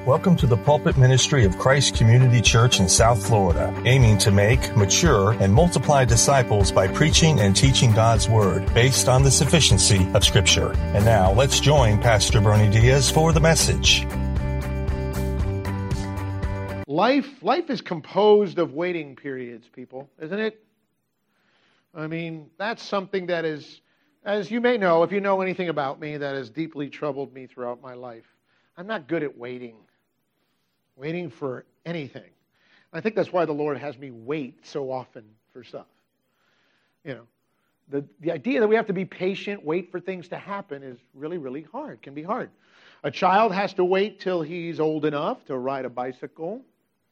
Welcome to the pulpit ministry of Christ Community Church in South Florida, aiming to make, mature, and multiply disciples by preaching and teaching God's Word based on the sufficiency of Scripture. And now, let's join Pastor Bernie Diaz for the message. Life is composed of waiting periods, people, isn't it? I mean, that's something that is, as you may know, if you know anything about me, that has deeply troubled me throughout my life. I'm not good at waiting for anything. I think that's why the Lord has me wait so often for stuff. You know, the idea that we have to be patient, wait for things to happen is really, really hard, can be hard. A child has to wait till he's old enough to ride a bicycle.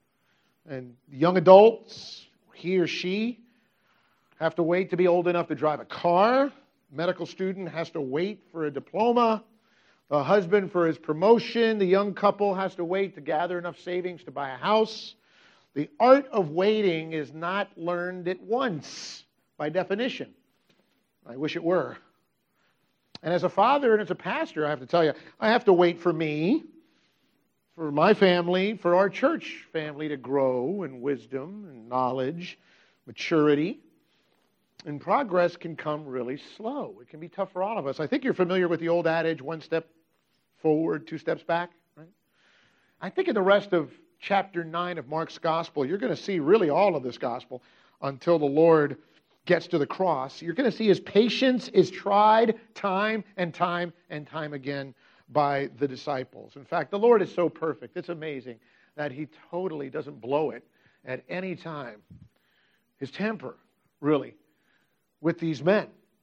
And young adults, he or she, have to wait to be old enough to drive a car. Medical student has to wait for a diploma. The husband for his promotion. The young couple has to wait to gather enough savings to buy a house. The art of waiting is not learned at once, by definition. I wish it were. And as a father and as a pastor, I have to tell you, I have to wait for me, for my family, for our church family to grow in wisdom and knowledge, maturity. And progress can come really slow. It can be tough for all of us. I think you're familiar with the old adage, one step forward, two steps back, right? I think in the rest of chapter 9 of Mark's gospel, you're going to see really all of this gospel until the Lord gets to the cross. You're going to see his patience is tried time and time and time again by the disciples. In fact, the Lord is so perfect. It's amazing that he totally doesn't blow it at any time. His temper, really, with these men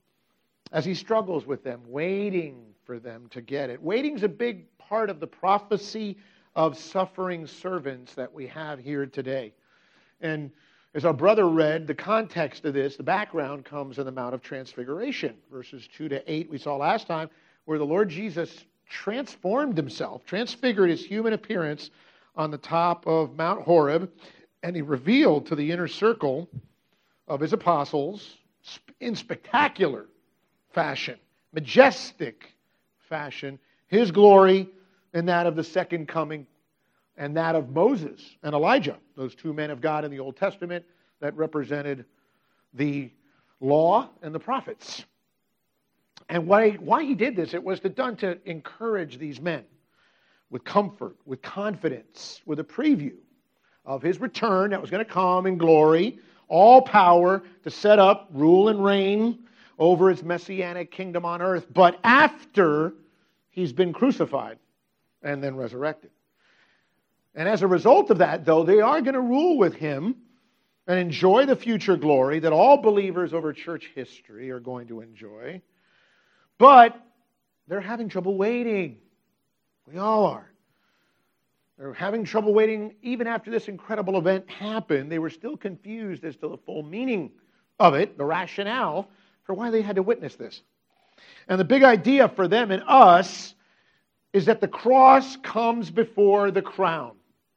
as he struggles with them, waiting for them to get it. Waiting's a big part of the prophecy of suffering servants that we have here today. And as our brother read, the context of this, the background comes in the Mount of Transfiguration, verses 2 to 8 we saw last time, where the Lord Jesus transformed himself, transfigured his human appearance on the top of Mount Horeb, and he revealed to the inner circle of his apostles in spectacular fashion, majestic fashion, his glory and that of the second coming and that of Moses and Elijah, those two men of God in the Old Testament that represented the law and the prophets. And why he did this, it was done to encourage these men with comfort, with confidence, with a preview of his return that was going to come in glory, all power to set up, rule, and reign over his messianic kingdom on earth, but after he's been crucified and then resurrected. And as a result of that, though, they are going to rule with him and enjoy the future glory that all believers over church history are going to enjoy. But they're having trouble waiting. We all are. They're having trouble waiting even after this incredible event happened. They were still confused as to the full meaning of it, the rationale for why they had to witness this. And the big idea for them and us is that the cross comes before the crown.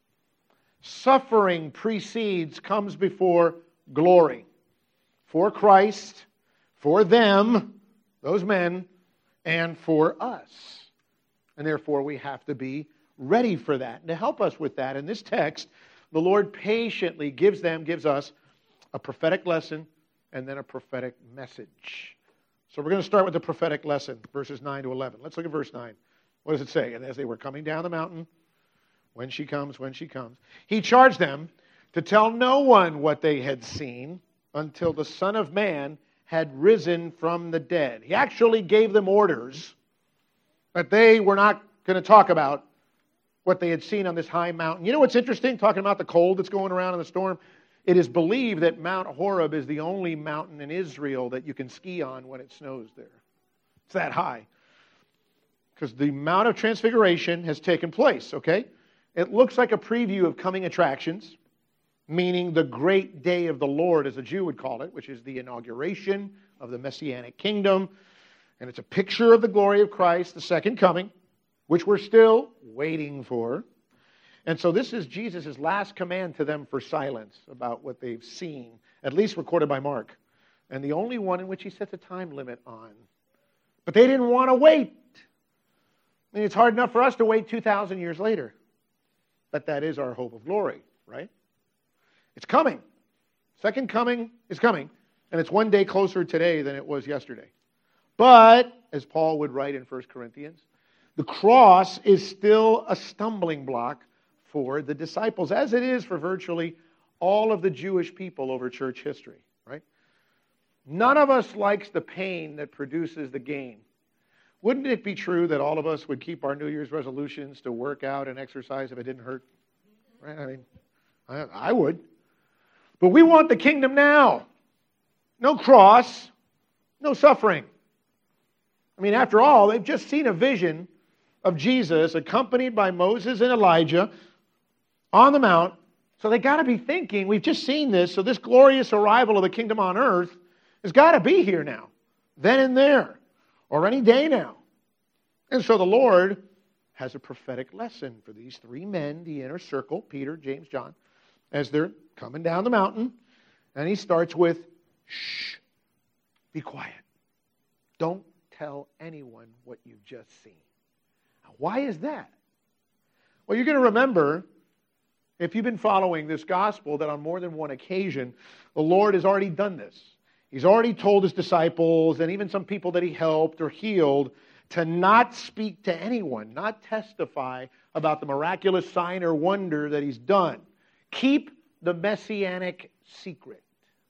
Suffering precedes, comes before glory. For Christ, for them, those men, and for us. And therefore we have to be ready for that. And to help us with that, in this text, the Lord patiently gives us a prophetic lesson and then a prophetic message. So we're going to start with the prophetic lesson, verses 9 to 11. Let's look at verse 9. What does it say? And as they were coming down the mountain, when she comes, he charged them to tell no one what they had seen until the Son of Man had risen from the dead. He actually gave them orders that they were not going to talk about what they had seen on this high mountain. You know what's interesting, talking about the cold that's going around in the storm? It is believed that Mount Horeb is the only mountain in Israel that you can ski on when it snows there. It's that high. Because the Mount of Transfiguration has taken place, okay? It looks like a preview of coming attractions, meaning the great day of the Lord, as a Jew would call it, which is the inauguration of the Messianic kingdom. And it's a picture of the glory of Christ, the second coming, which we're still waiting for. And so this is Jesus' last command to them for silence about what they've seen, at least recorded by Mark, and the only one in which he sets a time limit on. But they didn't want to wait. I mean, it's hard enough for us to wait 2,000 years later. But that is our hope of glory, right? It's coming. Second coming is coming. And it's one day closer today than it was yesterday. But, as Paul would write in 1 Corinthians, the cross is still a stumbling block for the disciples, as it is for virtually all of the Jewish people over church history, right? None of us likes the pain that produces the gain. Wouldn't it be true that all of us would keep our New Year's resolutions to work out and exercise if it didn't hurt? Right? I mean, I would. But we want the kingdom now. No cross, no suffering. I mean, after all, they've just seen a vision of Jesus accompanied by Moses and Elijah on the mount. So they got to be thinking, we've just seen this, so this glorious arrival of the kingdom on earth has got to be here now, then and there, or any day now. And so the Lord has a prophetic lesson for these three men, the inner circle, Peter, James, John, as they're coming down the mountain. And he starts with, shh, be quiet. Don't tell anyone what you've just seen. Now, why is that? Well, you're going to remember, if you've been following this gospel, that on more than one occasion, the Lord has already done this. He's already told his disciples, and even some people that he helped or healed, to not speak to anyone, not testify about the miraculous sign or wonder that he's done. Keep the messianic secret.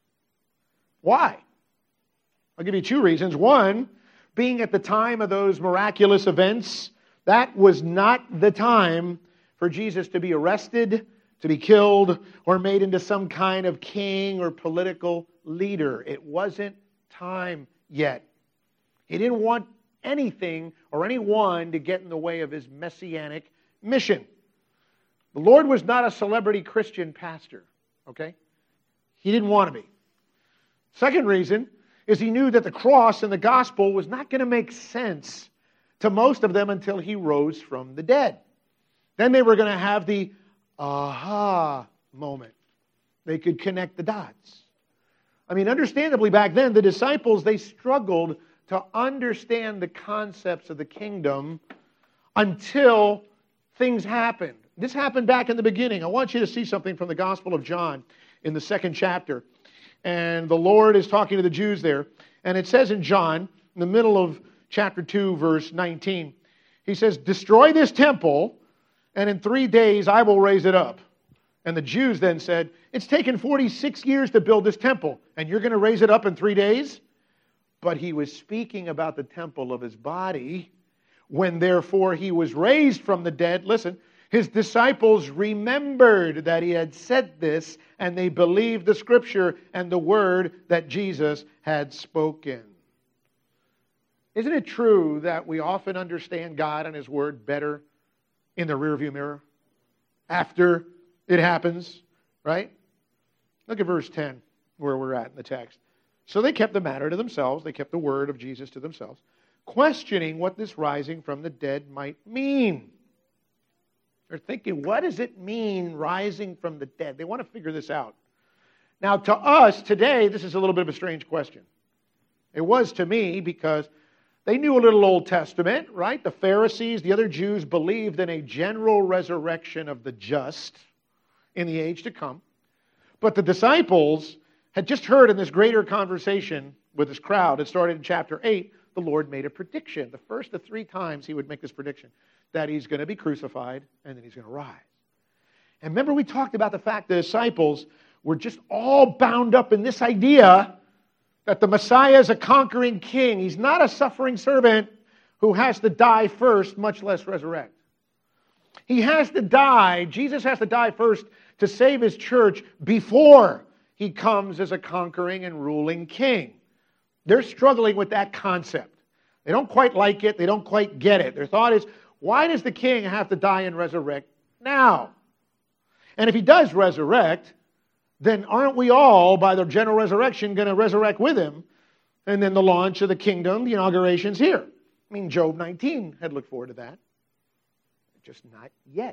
Why? I'll give you two reasons. One, being at the time of those miraculous events, that was not the time for Jesus to be arrested, to be killed, or made into some kind of king or political leader. It wasn't time yet. He didn't want anything or anyone to get in the way of his messianic mission. The Lord was not a celebrity Christian pastor, okay? He didn't want to be. Second reason is he knew that the cross and the gospel was not going to make sense to most of them until he rose from the dead. Then they were going to have the aha moment. They could connect the dots. I mean, understandably back then, the disciples, they struggled to understand the concepts of the kingdom until things happened. This happened back in the beginning. I want you to see something from the Gospel of John in the 2nd chapter. And the Lord is talking to the Jews there. And it says in John, in the middle of chapter 2, verse 19, he says, "Destroy this temple, and in 3 days I will raise it up." And the Jews then said, "It's taken 46 years to build this temple, and you're going to raise it up in 3 days?" But he was speaking about the temple of his body. When therefore he was raised from the dead, listen, his disciples remembered that he had said this, and they believed the scripture and the word that Jesus had spoken. Isn't it true that we often understand God and his word better in the rearview mirror after it happens, right? Look at verse 10, where we're at in the text. "So they kept the matter to themselves," they kept the word of Jesus to themselves, "questioning what this rising from the dead might mean." They're thinking, what does it mean, rising from the dead? They want to figure this out. Now, to us today, this is a little bit of a strange question. It was to me, because they knew a little Old Testament, right? The Pharisees, the other Jews, believed in a general resurrection of the just in the age to come. But the disciples had just heard in this greater conversation with this crowd, it started in chapter 8, the Lord made a prediction. The first of 3 times he would make this prediction, that he's going to be crucified and then he's going to rise. And remember, we talked about the fact the disciples were just all bound up in this idea that the Messiah is a conquering king. He's not a suffering servant who has to die first, much less resurrect. He has to die, Jesus has to die first to save his church before he comes as a conquering and ruling king. They're struggling with that concept. They don't quite like it. They don't quite get it. Their thought is, why does the king have to die and resurrect now? And if he does resurrect, then aren't we all, by the general resurrection, going to resurrect with him? And then the launch of the kingdom, the inauguration's here. I mean, Job 19 had looked forward to that. Just not yet.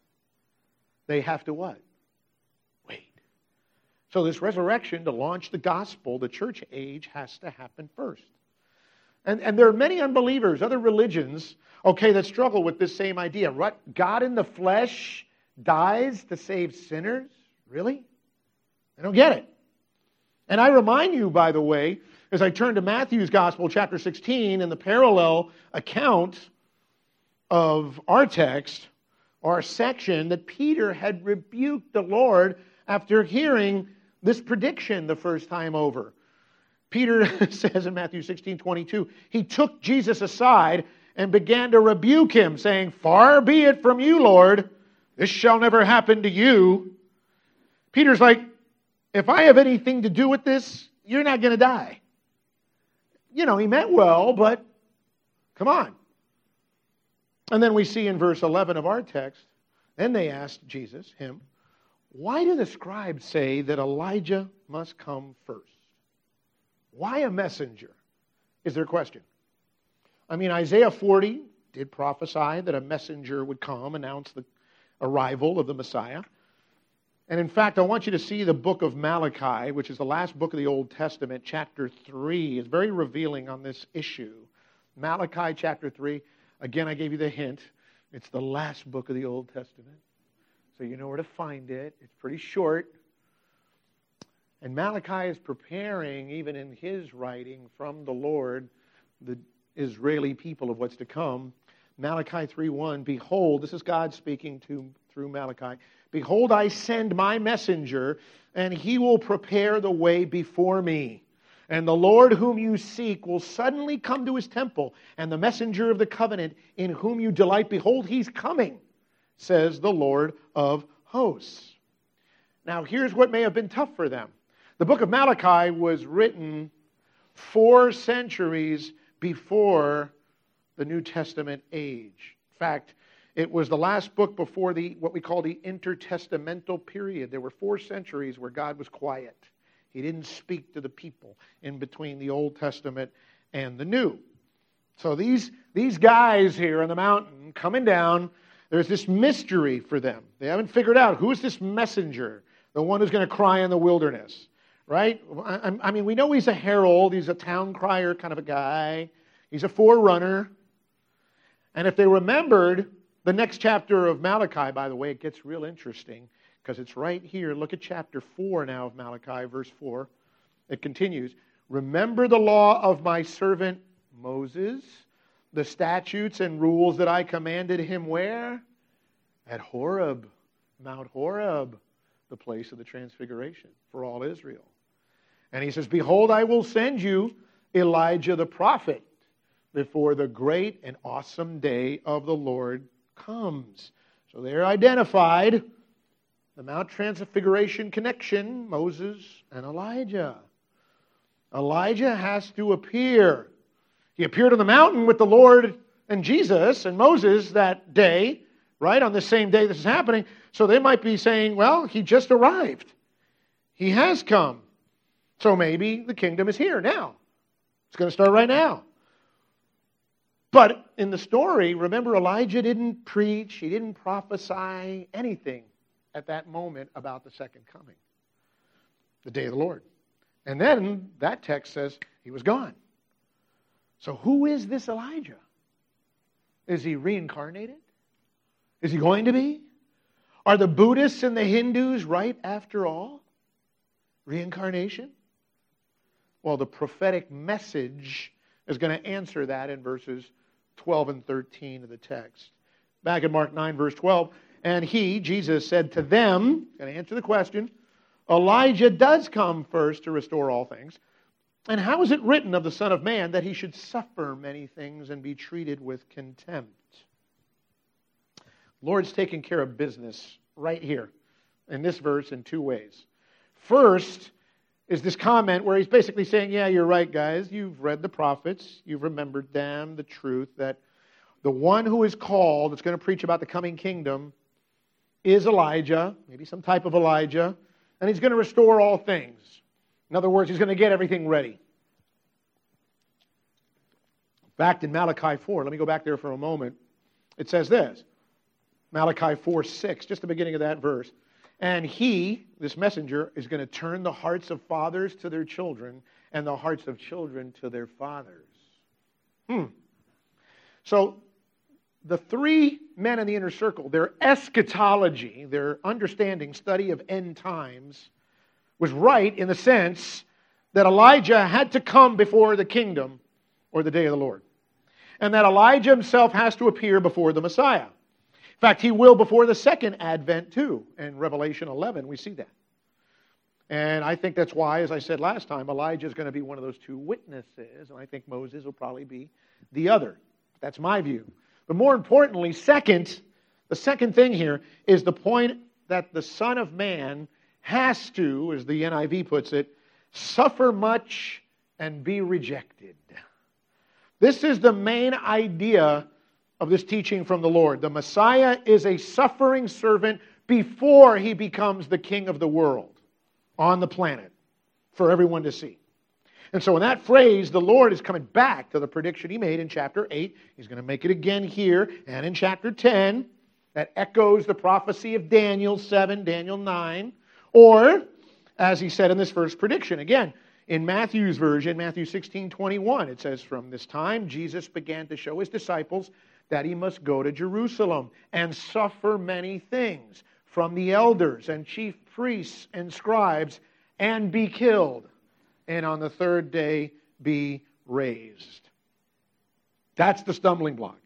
They have to what? Wait. So this resurrection, to launch the gospel, the church age, has to happen first. And there are many unbelievers, other religions, okay, that struggle with this same idea. What? God in the flesh dies to save sinners? Really? I don't get it. And I remind you, by the way, as I turn to Matthew's Gospel, chapter 16, and the parallel account of our text, our section, that Peter had rebuked the Lord after hearing this prediction the first time over. Peter says in Matthew 16:22, he took Jesus aside and began to rebuke him, saying, "Far be it from you, Lord, this shall never happen to you." Peter's like, if I have anything to do with this, you're not going to die. You know, he meant well, but come on. And then we see in verse 11 of our text, then they asked Jesus, him, why do the scribes say that Elijah must come first? Why a messenger is their question. I mean, Isaiah 40 did prophesy that a messenger would come, announce the arrival of the Messiah. And in fact, I want you to see the book of Malachi, which is the last book of the Old Testament, chapter 3. It's very revealing on this issue. Malachi chapter 3, again, I gave you the hint. It's the last book of the Old Testament. So you know where to find it. It's pretty short. And Malachi is preparing, even in his writing from the Lord, the Israeli people of what's to come. Malachi 3:1, behold, this is God speaking through Malachi. Behold, I send my messenger, and he will prepare the way before me. And the Lord whom you seek will suddenly come to his temple, and the messenger of the covenant in whom you delight, behold, he's coming, says the Lord of hosts. Now, here's what may have been tough for them. The book of Malachi was written 4 centuries before the New Testament age. In fact, it was the last book before what we call the intertestamental period. There were 4 centuries where God was quiet. He didn't speak to the people in between the Old Testament and the New. So these guys here on the mountain coming down, there's this mystery for them. They haven't figured out who's this messenger, the one who's going to cry in the wilderness, right? I mean, we know he's a herald. He's a town crier kind of a guy. He's a forerunner. And if they remembered the next chapter of Malachi, by the way, it gets real interesting because it's right here. Look at chapter 4 now of Malachi, verse 4. It continues. Remember the law of my servant Moses, the statutes and rules that I commanded him where? At Horeb, Mount Horeb, the place of the transfiguration for all Israel. And he says, behold, I will send you Elijah the prophet before the great and awesome day of the Lord comes. So they're identified. The Mount Transfiguration connection, Moses and Elijah. Elijah has to appear. He appeared on the mountain with the Lord and Jesus and Moses that day, right, on the same day this is happening. So they might be saying, well, he just arrived. He has come. So maybe the kingdom is here now. It's going to start right now. But in the story, remember, Elijah didn't preach, he didn't prophesy anything at that moment about the second coming, the day of the Lord. And then that text says he was gone. So who is this Elijah? Is he reincarnated? Is he going to be? Are the Buddhists and the Hindus right after all? Reincarnation? Well, the prophetic message is going to answer that in verses 12 and 13 of the text. Back in Mark 9, verse 12, and he, Jesus, said to them, going to answer the question, Elijah does come first to restore all things. And how is it written of the Son of Man that he should suffer many things and be treated with contempt? Lord's taking care of business right here in this verse in 2 ways. First is this comment where he's basically saying, yeah, you're right, guys. You've read the prophets. You've remembered them, the truth, that the one who is called, that's going to preach about the coming kingdom, is Elijah, maybe some type of Elijah, and he's going to restore all things. In other words, he's going to get everything ready. Back in Malachi 4, let me go back there for a moment. It says this, Malachi 4:6, just the beginning of that verse. And he, this messenger, is going to turn the hearts of fathers to their children and the hearts of children to their fathers. So the three men in the inner circle, their eschatology, their understanding, study of end times, was right in the sense that Elijah had to come before the kingdom or the day of the Lord. And that Elijah himself has to appear before the Messiah. In fact, he will before the second advent too. In Revelation 11, we see that. And I think that's why, as I said last time, Elijah is going to be one of those two witnesses, and I think Moses will probably be the other. That's my view. But more importantly, the second thing here is the point that the Son of Man has to, as the NIV puts it, suffer much and be rejected. This is the main idea of this teaching from the Lord. The Messiah is a suffering servant before he becomes the king of the world on the planet for everyone to see. And so in that phrase, the Lord is coming back to the prediction he made in chapter 8. He's going to make it again here and in chapter 10. That echoes the prophecy of Daniel 7, Daniel 9. Or, as he said in this first prediction, again, in Matthew's version, Matthew 16:21, it says, "From this time Jesus began to show his disciples that he must go to Jerusalem and suffer many things from the elders and chief priests and scribes and be killed, and on the third day be raised." That's the stumbling block.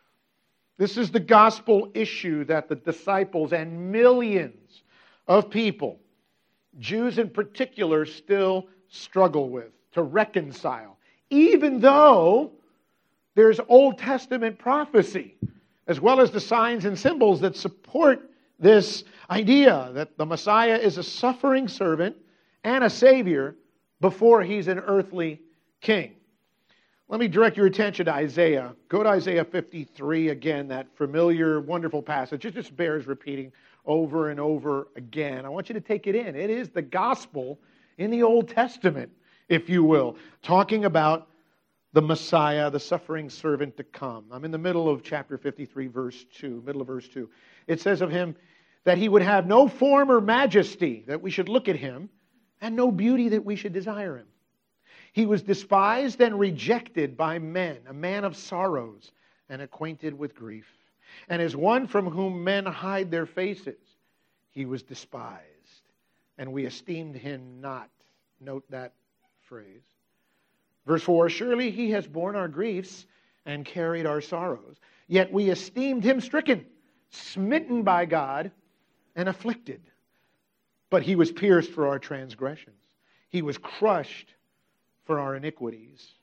This is the gospel issue that the disciples and millions of people, Jews in particular, still struggle with, to reconcile. Even though there's Old Testament prophecy, as well as the signs and symbols that support this idea that the Messiah is a suffering servant and a Savior before he's an earthly king. Let me direct your attention to Isaiah. Go to Isaiah 53 again, that familiar, wonderful passage. It just bears repeating over and over again. I want you to take it in. It is the gospel in the Old Testament, if you will, talking about the Messiah, the suffering servant to come. I'm in the middle of chapter 53, verse 2, middle of verse 2. It says of him that he would have no form or majesty that we should look at him, and no beauty that we should desire him. He was despised and rejected by men, a man of sorrows and acquainted with grief. And as one from whom men hide their faces, he was despised, and we esteemed him not. Note that phrase. Verse 4, "Surely he has borne our griefs and carried our sorrows. Yet we esteemed him stricken, smitten by God, and afflicted. But he was pierced for our transgressions. He was crushed for our iniquities.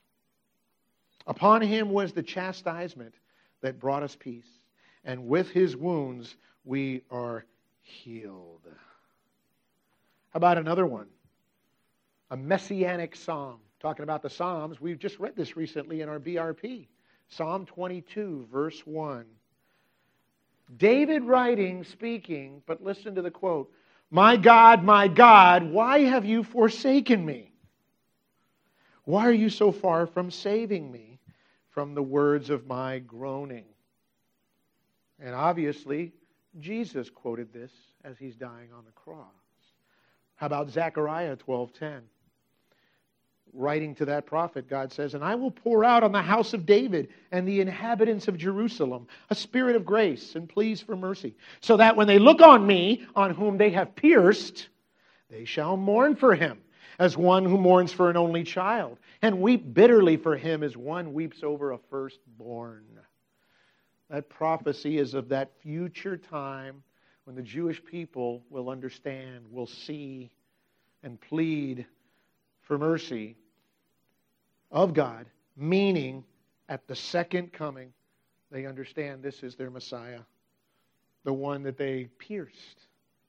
Upon him was the chastisement that brought us peace, and with his wounds we are healed." How about another one? A messianic psalm. Talking about the Psalms, we've just read this recently in our BRP. Psalm 22, verse 1. David writing, speaking, but listen to the quote. my God, why have you forsaken me? Why are you so far from saving me from the words of my groaning?" And obviously, Jesus quoted this as he's dying on the cross. How about Zechariah 12:10? Writing to that prophet, God says, "And I will pour out on the house of David and the inhabitants of Jerusalem a spirit of grace and pleas for mercy, so that when they look on me, on whom they have pierced, they shall mourn for him as one who mourns for an only child, and weep bitterly for him as one weeps over a firstborn." That prophecy is of that future time when the Jewish people will understand, will see, and plead for mercy of God, meaning at the second coming, they understand this is their Messiah, the one that they pierced.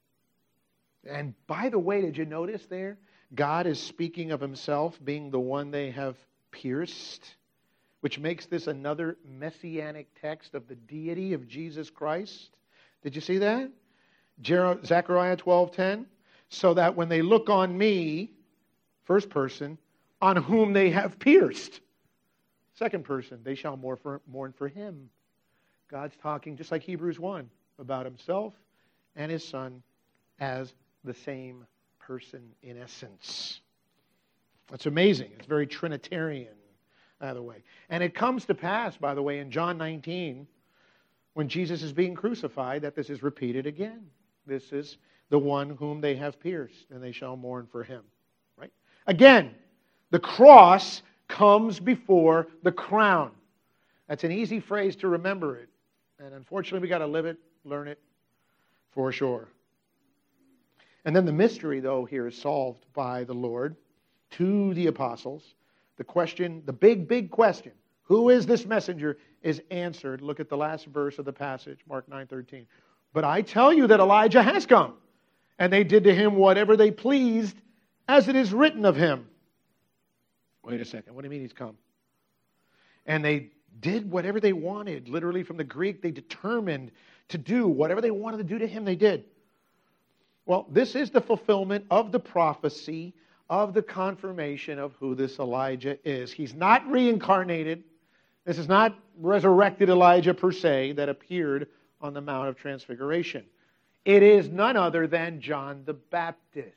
And by the way, did you notice there? God is speaking of himself being the one they have pierced, which makes this another messianic text of the deity of Jesus Christ. Did you see that? Zechariah 12:10. "So that when they look on me," first person, "on whom they have pierced," second person, "they shall mourn for him." God's talking, just like Hebrews 1, about himself and his Son as the same person in essence. That's amazing. It's very Trinitarian, by the way. And it comes to pass, by the way, in John 19, when Jesus is being crucified that this is repeated again. This is the one whom they have pierced, and they shall mourn for him. Right? Again, the cross comes before the crown. That's an easy phrase to remember it. And unfortunately, we got to live it, learn it, for sure. And then the mystery, though, here is solved by the Lord to the apostles. The question, the big question, who is this messenger, is answered. Look at the last verse of the passage, Mark 9:13. But I tell you that Elijah has come, and they did to him whatever they pleased, as it is written of him. Wait a second, what do you mean he's come? And they did whatever they wanted. Literally from the Greek, they determined to do whatever they wanted to do to him, they did. Well, this is the fulfillment of the prophecy, of the confirmation of who this Elijah is. He's not reincarnated. This is not resurrected Elijah per se that appeared on the Mount of Transfiguration. It is none other than John the Baptist.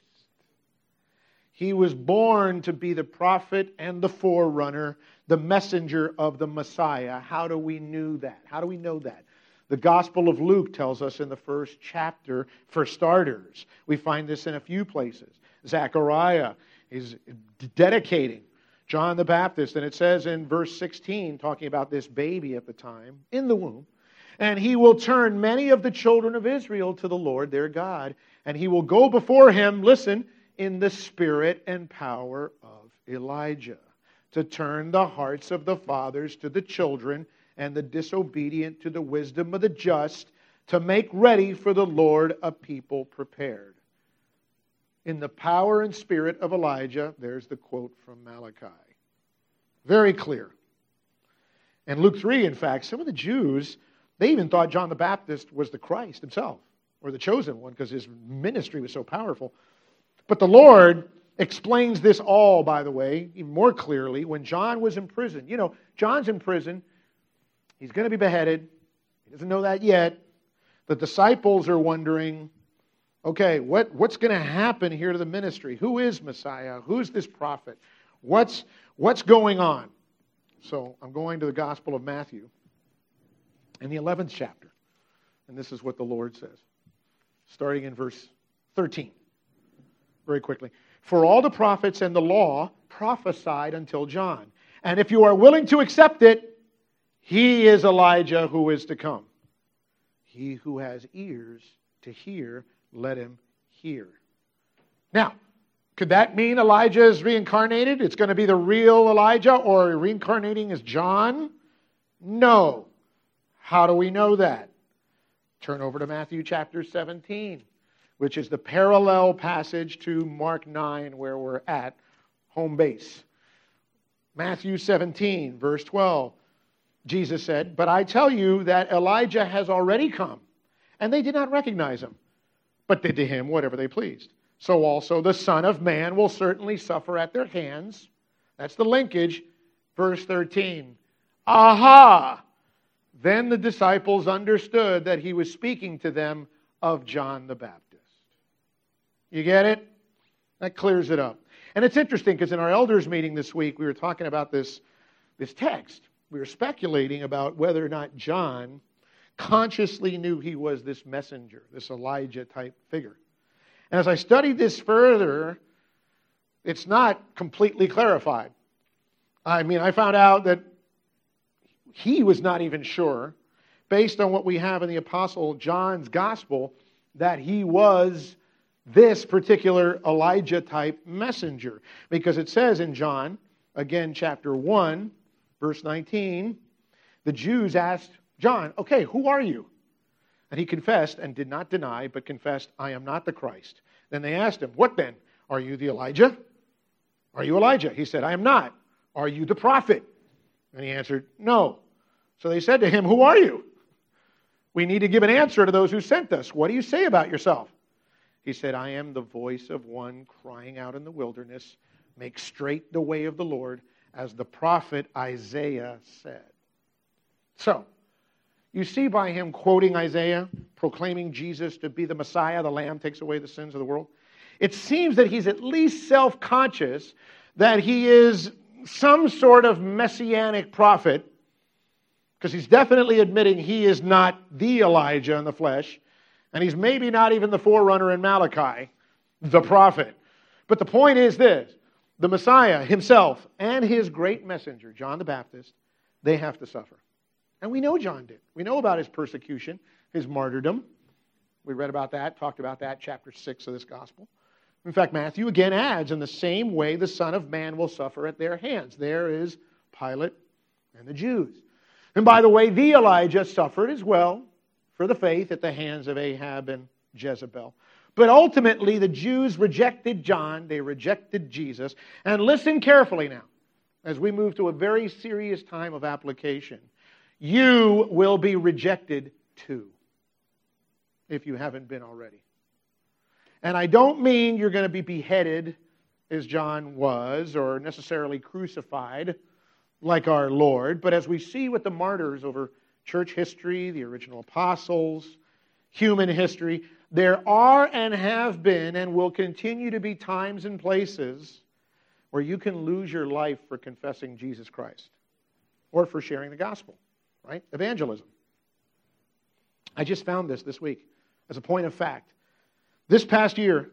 He was born to be the prophet and the forerunner, the messenger of the Messiah. How do we know that? How do we know that? The Gospel of Luke tells us in the first chapter, for starters. We find this in a few places. Zechariah is dedicating John the Baptist, and it says in verse 16, talking about this baby at the time, in the womb, and he will turn many of the children of Israel to the Lord their God, and he will go before him, listen, in the spirit and power of Elijah, to turn the hearts of the fathers to the children, and the disobedient to the wisdom of the just, to make ready for the Lord a people prepared. In the power and spirit of Elijah, there's the quote from Malachi. Very clear. And Luke 3, in fact, some of the Jews, they even thought John the Baptist was the Christ himself, or the chosen one, because his ministry was so powerful. But the Lord explains this all, by the way, even more clearly when John was in prison. You know, John's in prison. He's going to be beheaded. He doesn't know that yet. The disciples are wondering, okay, what's going to happen here to the ministry? Who is Messiah? Who's this prophet? What's going on? So I'm going to the Gospel of Matthew in the 11th chapter. And this is what the Lord says, starting in verse 13. Very quickly. For all the prophets and the law prophesied until John. And if you are willing to accept it, he is Elijah who is to come. He who has ears to hear, let him hear. Now, could that mean Elijah is reincarnated? It's going to be the real Elijah, or reincarnating as John? No. How do we know that? Turn over to Matthew chapter 17, which is the parallel passage to Mark 9, where we're at, home base. Matthew 17, verse 12. Jesus said, but I tell you that Elijah has already come, and they did not recognize him, but did to him whatever they pleased. So also the Son of Man will certainly suffer at their hands. That's the linkage. Verse 13. Aha! Then the disciples understood that he was speaking to them of John the Baptist. You get it? That clears it up. And it's interesting because in our elders meeting this week, we were talking about this text. We were speculating about whether or not John consciously knew he was this messenger, this Elijah-type figure. And as I studied this further, it's not completely clarified. I mean, I found out that he was not even sure, based on what we have in the Apostle John's Gospel, that he was this particular Elijah-type messenger. Because it says in John, again, chapter 1, verse 19, the Jews asked John, okay, who are you? And he confessed and did not deny, but confessed, I am not the Christ. Then they asked him, what then? Are you the Elijah? Are you Elijah? He said, I am not. Are you the prophet? And he answered, no. So they said to him, who are you? We need to give an answer to those who sent us. What do you say about yourself? He said, I am the voice of one crying out in the wilderness, make straight the way of the Lord, as the prophet Isaiah said. So, you see by him quoting Isaiah, proclaiming Jesus to be the Messiah, the Lamb takes away the sins of the world, it seems that he's at least self-conscious that he is some sort of messianic prophet, Because he's definitely admitting he is not the Elijah in the flesh, and he's maybe not even the forerunner in Malachi, the prophet. But the point is this: the Messiah himself and his great messenger, John the Baptist, they have to suffer. And we know John did. We know about his persecution, his martyrdom. We read about that, talked about that, chapter 6 of this gospel. In fact, Matthew again adds, in the same way the Son of Man will suffer at their hands. There is Pilate and the Jews. And by the way, the Elijah suffered as well for the faith at the hands of Ahab and Jezebel. But ultimately, the Jews rejected John, they rejected Jesus. And listen carefully now, as we move to a very serious time of application. You will be rejected too, if you haven't been already. And I don't mean you're going to be beheaded as John was, or necessarily crucified like our Lord, but as we see with the martyrs over church history, the original apostles, human history, there are and have been and will continue to be times and places where you can lose your life for confessing Jesus Christ or for sharing the gospel, right? Evangelism. I just found this week as a point of fact. This past year,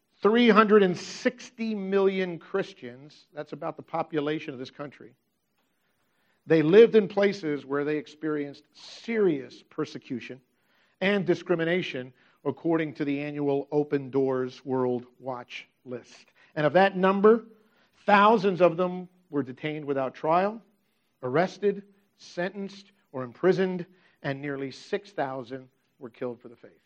360 million Christians, that's about the population of this country, they lived in places where they experienced serious persecution and discrimination according to the annual Open Doors World Watch list. And of that number, thousands of them were detained without trial, arrested, sentenced, or imprisoned, and nearly 6,000 were killed for the faith.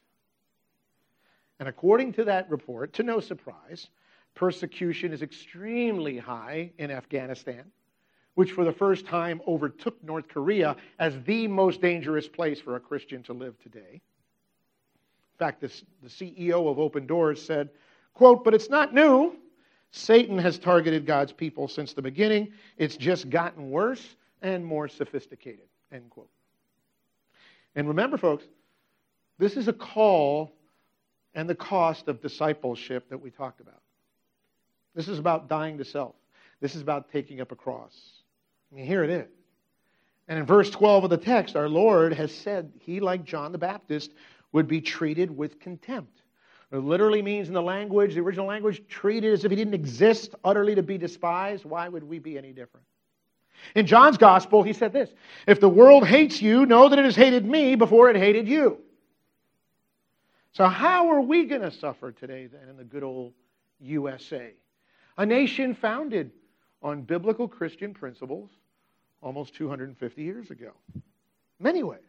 And according to that report, to no surprise, persecution is extremely high in Afghanistan, which for the first time overtook North Korea as the most dangerous place for a Christian to live today. In fact, the CEO of Open Doors said, quote, "But it's not new. Satan has targeted God's people since the beginning. It's just gotten worse and more sophisticated," end quote. And remember, folks, this is a call and the cost of discipleship that we talked about. This is about dying to self. This is about taking up a cross. I mean, here it is. And in verse 12 of the text, our Lord has said he, like John the Baptist, would be treated with contempt. It literally means in the language, the original language, treated as if he didn't exist, utterly to be despised. Why would we be any different? In John's gospel, he said this: "If the world hates you, know that it has hated me before it hated you." So how are we going to suffer today then in the good old USA? A nation founded on biblical Christian principles almost 250 years ago. Many ways.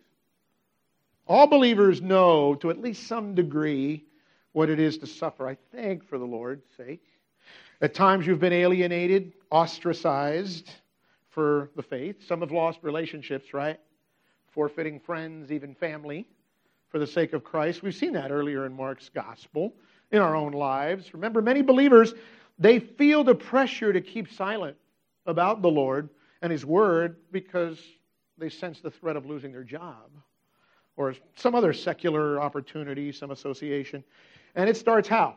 All believers know to at least some degree what it is to suffer, I think, for the Lord's sake. At times you've been alienated, ostracized for the faith. Some have lost relationships, right? Forfeiting friends, even family, for the sake of Christ. We've seen that earlier in Mark's gospel, in our own lives. Remember, many believers, they feel the pressure to keep silent about the Lord and His Word because they sense the threat of losing their job or some other secular opportunity, some association. And it starts how?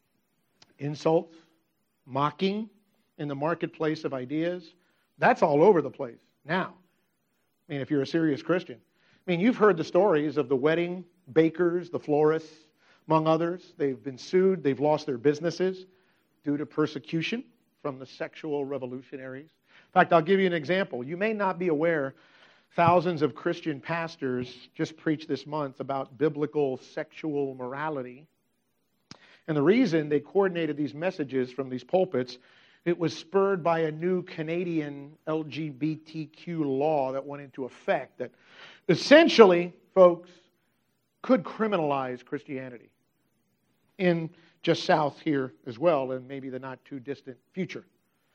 Insults, mocking in the marketplace of ideas. That's all over the place now. I mean, if you're a serious Christian. I mean, you've heard the stories of the wedding bakers, the florists, among others. They've been sued. They've lost their businesses due to persecution from the sexual revolutionaries. In fact, I'll give you an example. You may not be aware, thousands of Christian pastors just preached this month about biblical sexual morality. And the reason they coordinated these messages from these pulpits, it was spurred by a new Canadian LGBTQ law that went into effect that essentially, folks, could criminalize Christianity in just south here as well, and maybe the not too distant future.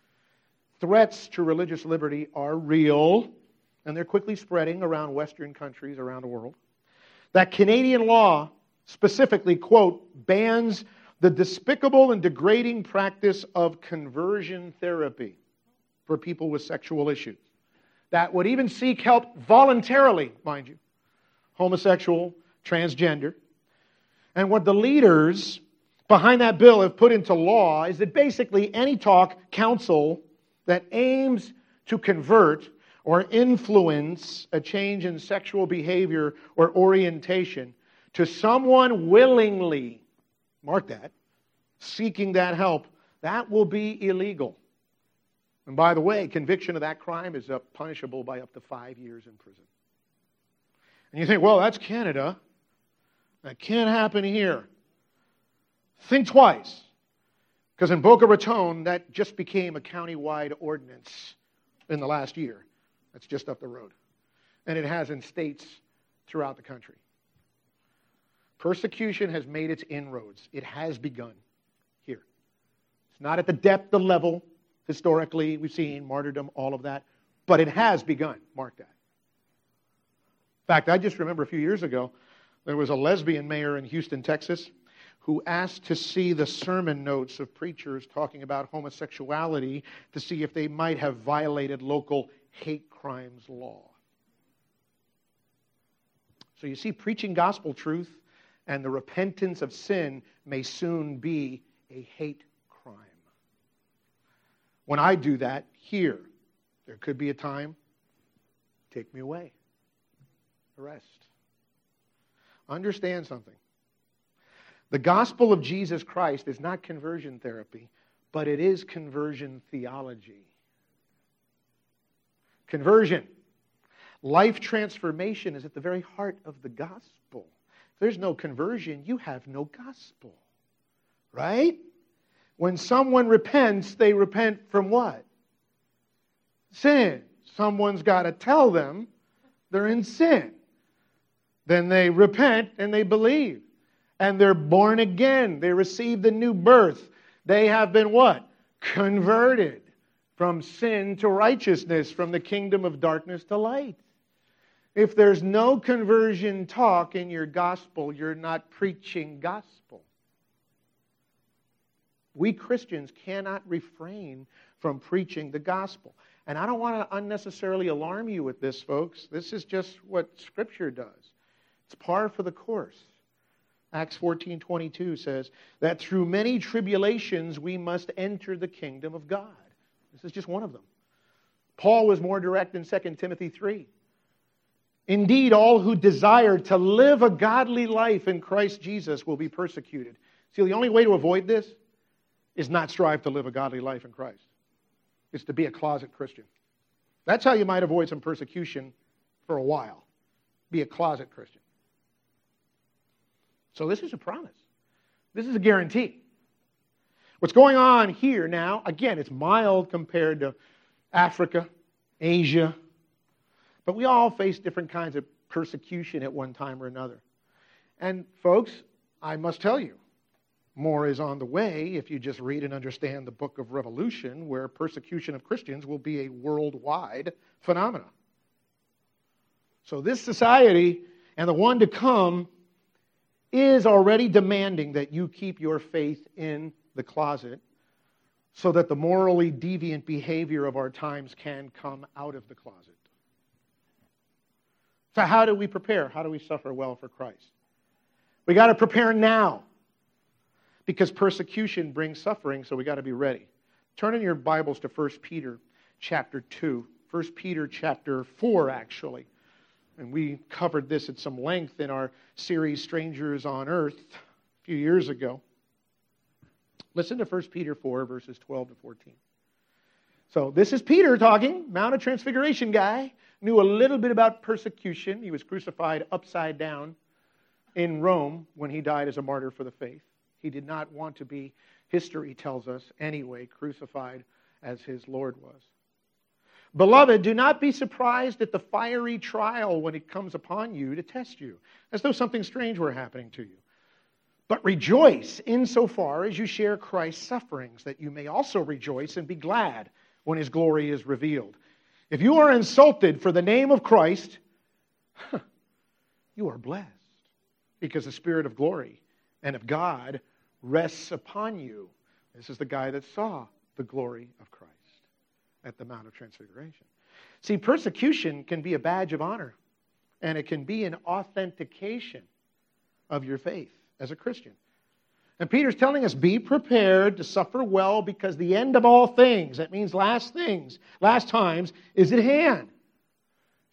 Threats to religious liberty are real, and they're quickly spreading around Western countries around the world. That Canadian law specifically, quote, bans the despicable and degrading practice of conversion therapy for people with sexual issues that would even seek help voluntarily, mind you, homosexual, transgender. And what the leaders behind that bill have put into law is that basically any talk, counsel that aims to convert or influence a change in sexual behavior or orientation to someone willingly, mark that, seeking that help, that will be illegal. And by the way, conviction of that crime is punishable by up to 5 years in prison. And you think, well, that's Canada. That can't happen here. Think twice. Because in Boca Raton, that just became a county-wide ordinance in the last year. That's just up the road. And it has in states throughout the country. Persecution has made its inroads. It has begun here. It's not at the depth, the level, historically, we've seen martyrdom, all of that. But it has begun. Mark that. In fact, I just remember a few years ago, there was a lesbian mayor in Houston, Texas, who asked to see the sermon notes of preachers talking about homosexuality to see if they might have violated local hate crimes law. So you see, preaching gospel truth and the repentance of sin may soon be a hate crime. When I do that here, there could be a time, take me away. Arrest. Understand something. The gospel of Jesus Christ is not conversion therapy, but it is conversion theology. Conversion. Life transformation is at the very heart of the gospel. If there's no conversion, you have no gospel. Right? When someone repents, they repent from what? Sin. Someone's got to tell them they're in sin. Then they repent and they believe. And they're born again. They receive the new birth. They have been what? Converted from sin to righteousness, from the kingdom of darkness to light. If there's no conversion talk in your gospel, you're not preaching gospel. We Christians cannot refrain from preaching the gospel. And I don't want to unnecessarily alarm you with this, folks. This is just what Scripture does. It's par for the course. Acts 14:22 says that through many tribulations we must enter the kingdom of God. This is just one of them. Paul was more direct in 2 Timothy 3. Indeed, all who desire to live a godly life in Christ Jesus will be persecuted. See, the only way to avoid this is not strive to live a godly life in Christ. It's to be a closet Christian. That's how you might avoid some persecution for a while. Be a closet Christian. So this is a promise. This is a guarantee. What's going on here now, again, it's mild compared to Africa, Asia, but we all face different kinds of persecution at one time or another. And folks, I must tell you, more is on the way if you just read and understand the book of Revelation, where persecution of Christians will be a worldwide phenomenon. So this society and the one to come is already demanding that you keep your faith in the closet so that the morally deviant behavior of our times can come out of the closet. So how do we prepare? How do we suffer well for Christ? We got to prepare now because persecution brings suffering, so we got to be ready. Turn in your Bibles to 1 Peter chapter 2. 1 Peter chapter 4, actually. And we covered this at some length in our series, Strangers on Earth, a few years ago. Listen to 1 Peter 4, verses 12 to 14. So this is Peter talking, Mount of Transfiguration guy, knew a little bit about persecution. He was crucified upside down in Rome when he died as a martyr for the faith. He did not want to be, history tells us anyway, crucified as his Lord was. Beloved, do not be surprised at the fiery trial when it comes upon you to test you, as though something strange were happening to you. But rejoice insofar as you share Christ's sufferings, that you may also rejoice and be glad when his glory is revealed. If you are insulted for the name of Christ, you are blessed, because the Spirit of glory and of God rests upon you. This is the guy that saw the glory of Christ at the Mount of Transfiguration. See, persecution can be a badge of honor, and it can be an authentication of your faith as a Christian. And Peter's telling us, be prepared to suffer well because the end of all things, that means last times, is at hand.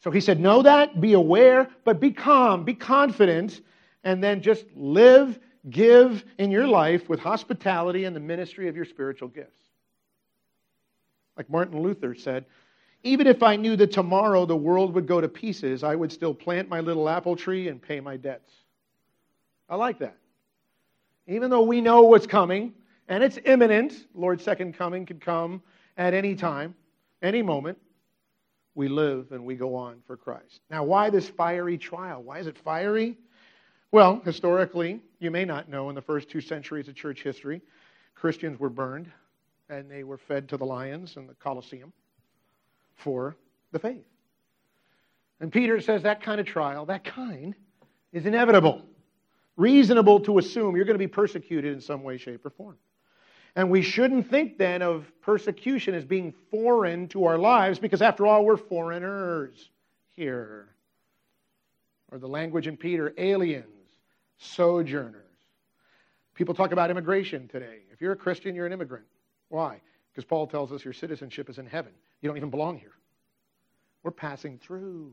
So he said, know that, be aware, but be calm, be confident, and then just live, give in your life with hospitality and the ministry of your spiritual gifts. Like Martin Luther said, even if I knew that tomorrow the world would go to pieces, I would still plant my little apple tree and pay my debts. I like that. Even though we know what's coming, and it's imminent, Lord's second coming could come at any time, any moment, we live and we go on for Christ. Now, why this fiery trial? Why is it fiery? Well, historically, you may not know, in the first 2 centuries of church history, Christians were burned and they were fed to the lions in the Colosseum for the faith. And Peter says that kind of trial, that kind, is inevitable. Reasonable to assume you're going to be persecuted in some way, shape, or form. And we shouldn't think then of persecution as being foreign to our lives, because after all, we're foreigners here. Or the language in Peter, aliens, sojourners. People talk about immigration today. If you're a Christian, you're an immigrant. Why? Because Paul tells us your citizenship is in heaven. You don't even belong here. We're passing through.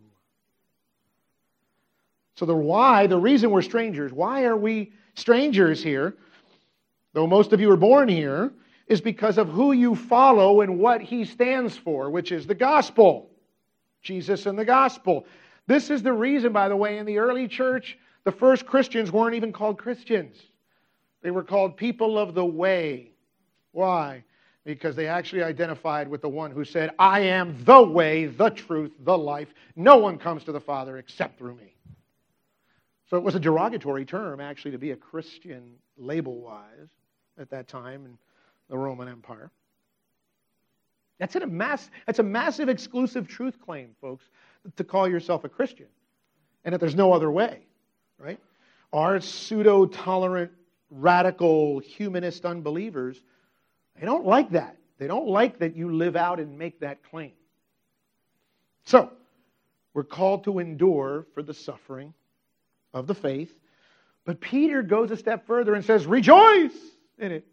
So the reason we're strangers, why are we strangers here, though most of you are born here, is because of who you follow and what He stands for, which is the gospel. Jesus and the gospel. This is the reason, by the way, in the early church, the first Christians weren't even called Christians. They were called people of the way. Why? Because they actually identified with the one who said, I am the way, the truth, the life. No one comes to the Father except through me. So it was a derogatory term, actually, to be a Christian label-wise at that time in the Roman Empire. That's a massive exclusive truth claim, folks, to call yourself a Christian, and that there's no other way, right? Our pseudo-tolerant, radical, humanist unbelievers, they don't like that. They don't like that you live out and make that claim. So, we're called to endure for the suffering of the faith, but Peter goes a step further and says, rejoice in it.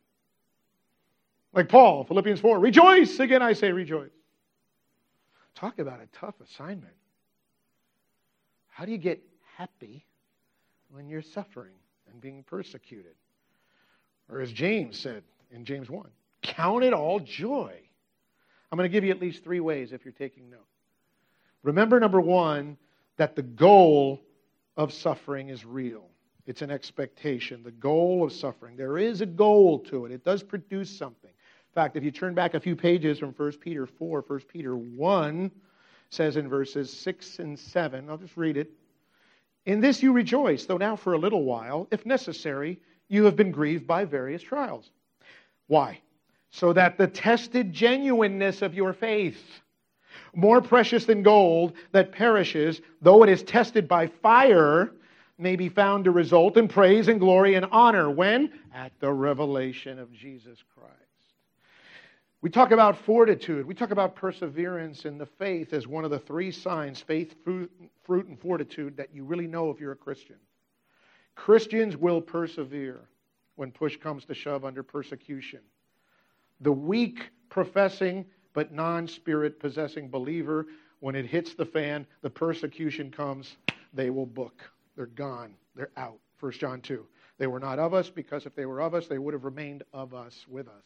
Like Paul, Philippians 4, rejoice! Again, I say rejoice. Talk about a tough assignment. How do you get happy when you're suffering and being persecuted? Or as James said in James 1, count it all joy. I'm going to give you at least 3 ways if you're taking note. Remember, number 1, that the goal of suffering is real. It's an expectation. The goal of suffering. There is a goal to it. It does produce something. In fact, if you turn back a few pages from 1 Peter 4, 1 Peter 1 says in verses 6 and 7, I'll just read it. In this you rejoice, though now for a little while, if necessary, you have been grieved by various trials. Why? So that the tested genuineness of your faith, more precious than gold that perishes, though it is tested by fire, may be found to result in praise and glory and honor. When? At the revelation of Jesus Christ. We talk about fortitude. We talk about perseverance in the faith as one of the 3 signs, faith, fruit, and fortitude, that you really know if you're a Christian. Christians will persevere when push comes to shove under persecution. The weak professing but non-spirit possessing believer, when it hits the fan, the persecution comes, they will book. They're gone. They're out. 1 John 2. They were not of us, because if they were of us, they would have remained of us, with us.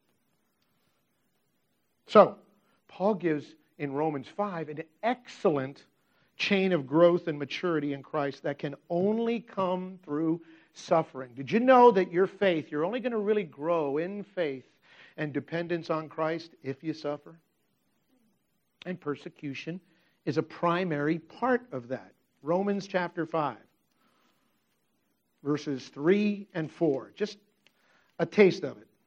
So, Paul gives in Romans 5 an excellent chain of growth and maturity in Christ that can only come through suffering. Did you know that your faith, you're only going to really grow in faith and dependence on Christ if you suffer? And persecution is a primary part of that. Romans chapter 5, verses 3 and 4. Just a taste of it.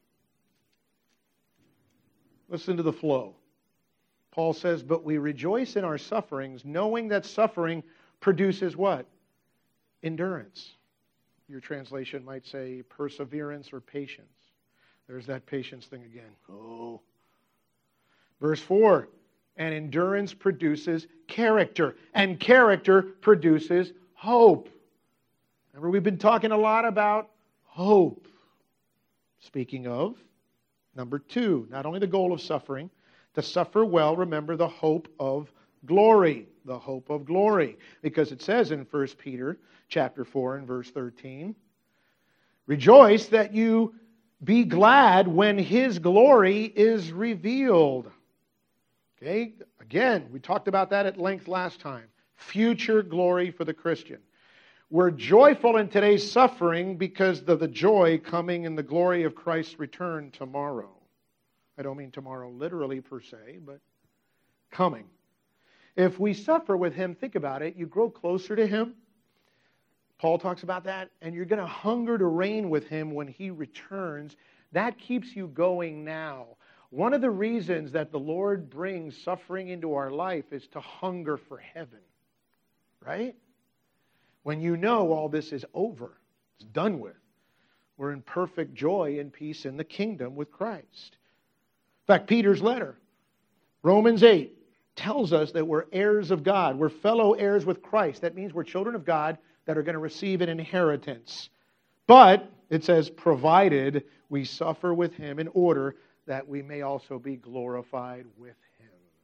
Listen to the flow. Paul says, but we rejoice in our sufferings, knowing that suffering produces what? Endurance. Your translation might say perseverance or patience. There's that patience thing again. Oh. Verse 4, and endurance produces character, and character produces hope. Remember, we've been talking a lot about hope. Speaking of, number 2, not only the goal of suffering, to suffer well, remember the hope of glory. the hope of glory. Because it says in 1 Peter chapter 4 and verse 13, rejoice that you be glad when His glory is revealed. Okay, again, we talked about that at length last time. Future glory for the Christian. We're joyful in today's suffering because of the joy coming in the glory of Christ's return tomorrow. I don't mean tomorrow literally per se, but coming. If we suffer with Him, think about it, you grow closer to Him. Paul talks about that, and you're going to hunger to reign with Him when He returns. That keeps you going now. One of the reasons that the Lord brings suffering into our life is to hunger for heaven. Right? When you know all this is over, it's done with, we're in perfect joy and peace in the kingdom with Christ. In fact, Peter's letter, Romans 8, tells us that we're heirs of God. We're fellow heirs with Christ. That means we're children of God that are going to receive an inheritance. But, it says, provided we suffer with Him in order that we may also be glorified with Him.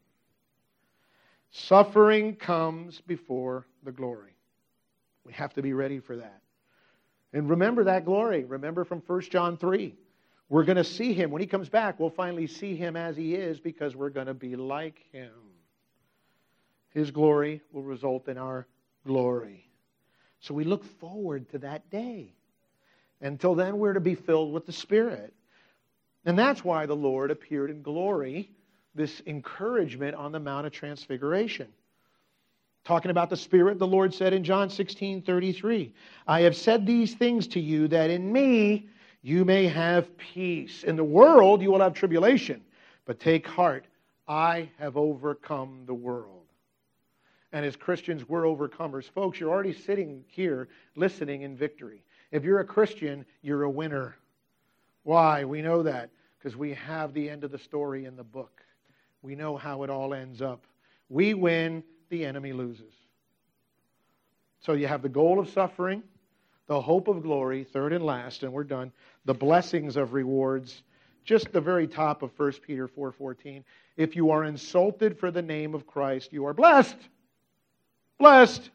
Suffering comes before the glory. We have to be ready for that. And remember that glory. Remember from 1 John 3. We're going to see Him. When He comes back, we'll finally see Him as He is because we're going to be like Him. His glory will result in our glory. So we look forward to that day. Until then, we're to be filled with the Spirit. And that's why the Lord appeared in glory, this encouragement on the Mount of Transfiguration. Talking about the Spirit, the Lord said in John 16:33, I have said these things to you that in me you may have peace. In the world you will have tribulation, but take heart, I have overcome the world. And as Christians, we're overcomers. Folks, you're already sitting here listening in victory. If you're a Christian, you're a winner. Why? We know that because we have the end of the story in the book. We know how it all ends up. We win, the enemy loses. So you have the goal of suffering, the hope of glory, third and last, and we're done. The blessings of rewards, just the very top of 1 Peter 4:14. If you are insulted for the name of Christ, you are blessed. Blessed.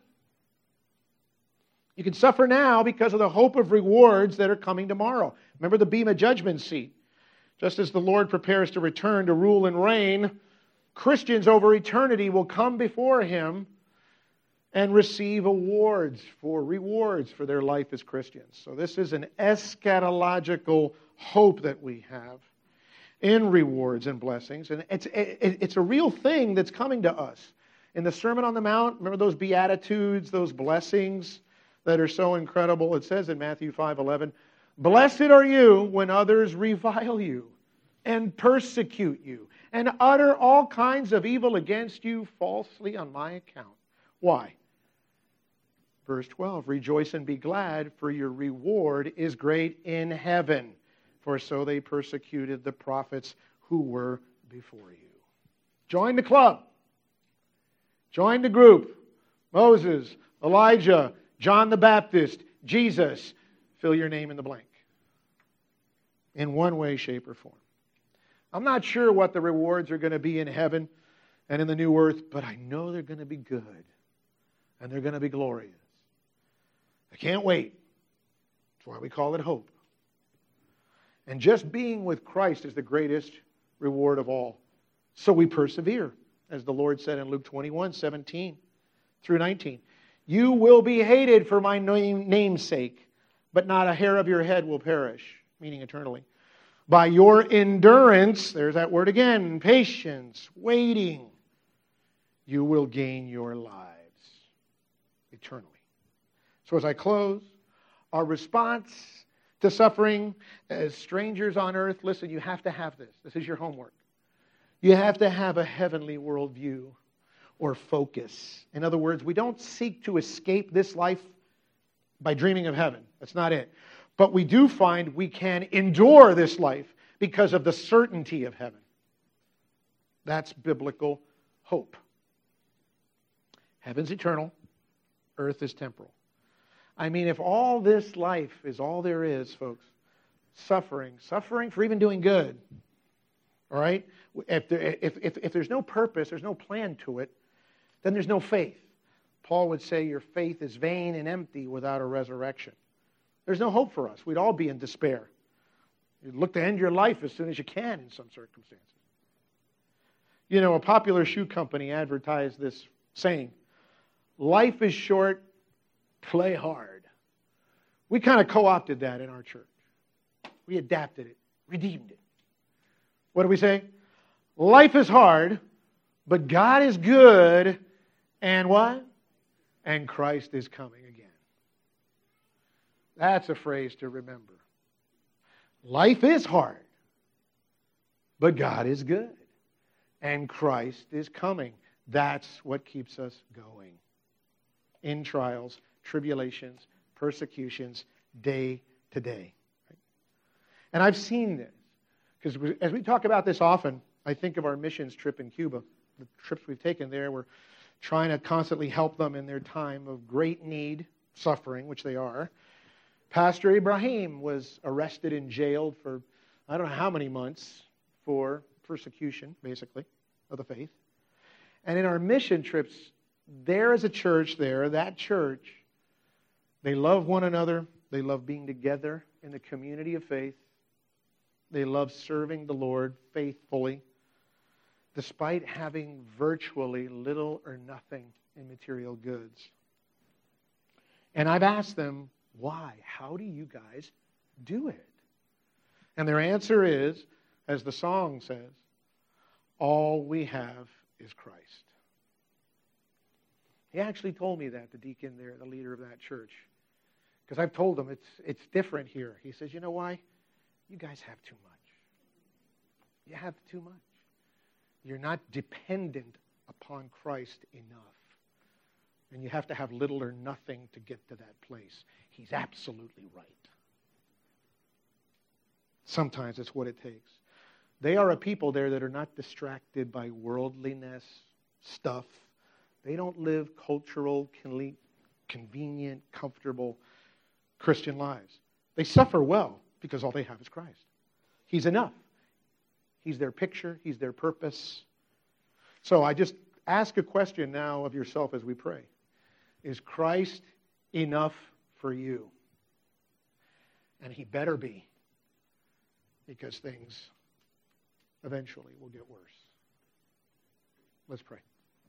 You can suffer now because of the hope of rewards that are coming tomorrow. Remember the Bema judgment seat. Just as the Lord prepares to return to rule and reign, Christians over eternity will come before Him and receive rewards for their life as Christians. So this is an eschatological hope that we have in rewards and blessings. And it's a real thing that's coming to us. In the Sermon on the Mount, remember those Beatitudes, those blessings that are so incredible? It says in Matthew 5:11, blessed are you when others revile you and persecute you and utter all kinds of evil against you falsely on my account. Why? Verse 12, rejoice and be glad, for your reward is great in heaven. For so they persecuted the prophets who were before you. Join the club. Join the group. Moses, Elijah, John the Baptist, Jesus. Fill your name in the blank. In one way, shape, or form. I'm not sure what the rewards are going to be in heaven and in the new earth, but I know they're going to be good. And they're going to be glorious. I can't wait. That's why we call it hope. And just being with Christ is the greatest reward of all. So we persevere, as the Lord said in Luke 21:17 through 19. You will be hated for my name's sake, but not a hair of your head will perish, meaning eternally. By your endurance, there's that word again, patience, waiting, you will gain your lives eternally. So as I close, our response to suffering as strangers on earth, listen, you have to have this. This is your homework. You have to have a heavenly worldview or focus. In other words, we don't seek to escape this life by dreaming of heaven. That's not it. But we do find we can endure this life because of the certainty of heaven. That's biblical hope. Heaven's eternal, earth is temporal. I mean, if all this life is all there is, folks, suffering for even doing good, all right? If there's no purpose, there's no plan to it, then there's no faith. Paul would say your faith is vain and empty without a resurrection. There's no hope for us. We'd all be in despair. You'd look to end your life as soon as you can in some circumstances. You know, a popular shoe company advertised this saying, life is short, play hard. We kind of co-opted that in our church. We adapted it, redeemed it. What do we say? Life is hard, but God is good, and what? And Christ is coming again. That's a phrase to remember. Life is hard, but God is good, and Christ is coming. That's what keeps us going. In trials, tribulations, persecutions, day to day. And I've seen this, because as we talk about this often, I think of our missions trip in Cuba. The trips we've taken there, we're trying to constantly help them in their time of great need, suffering, which they are. Pastor Ibrahim was arrested and jailed for I don't know how many months for persecution, basically, of the faith. And in our mission trips, there is a church there, that church, they love one another. They love being together in the community of faith. They love serving the Lord faithfully, despite having virtually little or nothing in material goods. And I've asked them, why? How do you guys do it? And their answer is, as the song says, all we have is Christ. He actually told me that, the deacon there, the leader of that church. Because I've told him it's different here. He says, you know why? You guys have too much. You have too much. You're not dependent upon Christ enough. And you have to have little or nothing to get to that place. He's absolutely right. Sometimes it's what it takes. They are a people there that are not distracted by worldliness, stuff. They don't live cultural, convenient, comfortable Christian lives. They suffer well because all they have is Christ. He's enough. He's their picture. He's their purpose. So I just ask a question now of yourself as we pray. Is Christ enough for you? And He better be, because things eventually will get worse. Let's pray.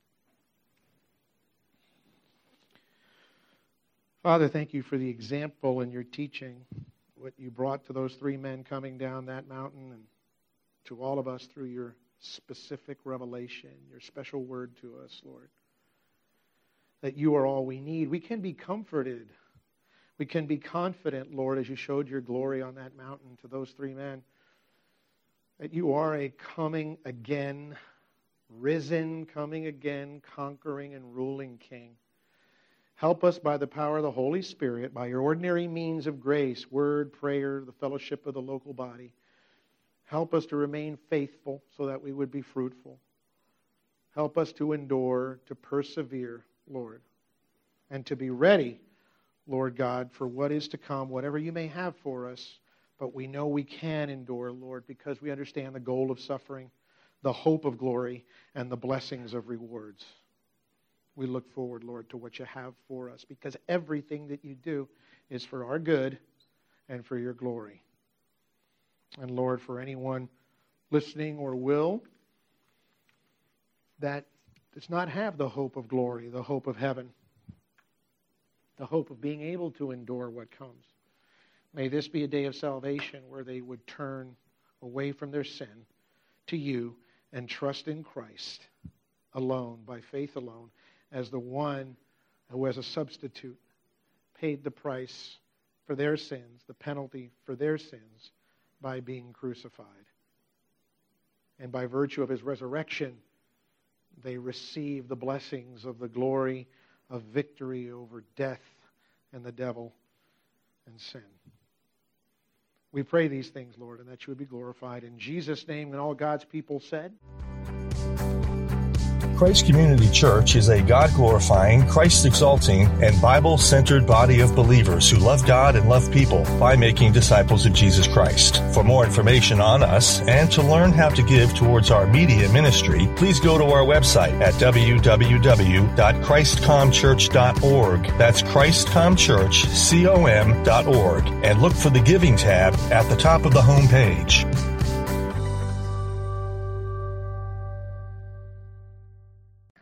Father, thank you for the example in your teaching, what you brought to those three men coming down that mountain, and to all of us through your specific revelation, your special word to us, Lord, that you are all we need. We can be comforted. We can be confident, Lord, as you showed your glory on that mountain to those three men, that you are a coming again, risen, coming again, conquering and ruling King. Help us by the power of the Holy Spirit, by your ordinary means of grace, word, prayer, the fellowship of the local body. Help us to remain faithful so that we would be fruitful. Help us to endure, to persevere, Lord, and to be ready, Lord God, for what is to come, whatever you may have for us. But we know we can endure, Lord, because we understand the goal of suffering, the hope of glory, and the blessings of rewards. We look forward, Lord, to what you have for us, because everything that you do is for our good and for your glory. And Lord, for anyone listening or will that does not have the hope of glory, the hope of heaven, the hope of being able to endure what comes, may this be a day of salvation where they would turn away from their sin to you and trust in Christ alone, by faith alone, as the one who, as a substitute, paid the price for their sins, the penalty for their sins, by being crucified. And by virtue of his resurrection, they receive the blessings of the glory of victory over death and the devil and sin. We pray these things, Lord, and that you would be glorified. In Jesus' name, and all God's people said... Christ Community Church is a God-glorifying, Christ-exalting, and Bible-centered body of believers who love God and love people by making disciples of Jesus Christ. For more information on us and to learn how to give towards our media ministry, please go to our website at www.christcomchurch.org. That's christcomchurch.org, and look for the Giving tab at the top of the home page.